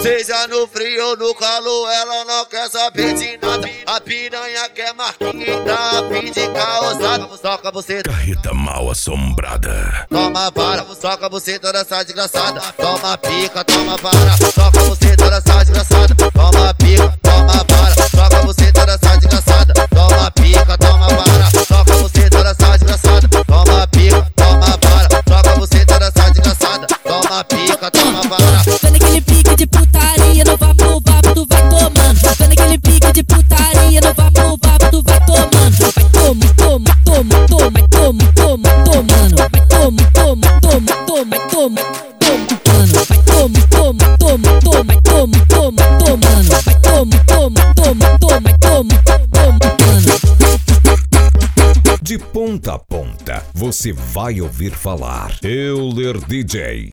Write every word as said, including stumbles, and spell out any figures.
Seja no frio ou no calor, ela não quer saber de nada. A piranha quer marquita, a fim de causada. Soca você, Carreta mal assombrada. toma vara, soca você toda essa desgraçada. Toma pica, toma vara, soca você toda essa desgraçada. Toma pica, toma vara, soca você toda essa desgraçada. Toma pica, toma vara, soca você toda essa desgraçada. Toma pica, toma vara, soca você toda essa desgraçada. Toma pica, toma vara. Tô naquele pique de putaria, no vapo, vapo, tu vai tomando. Tô naquele pique de putaria, no vapo, vapo, tu vai tomando. Vai toma, toma, toma, toma, toma, toma, tomando. Vai toma, toma, toma, toma, toma, tomando. Vai toma, toma, toma, toma, toma, toma, tomando. Vai toma, toma, toma, toma, toma, tomando. De ponta a ponta, você vai ouvir falar Euler D J.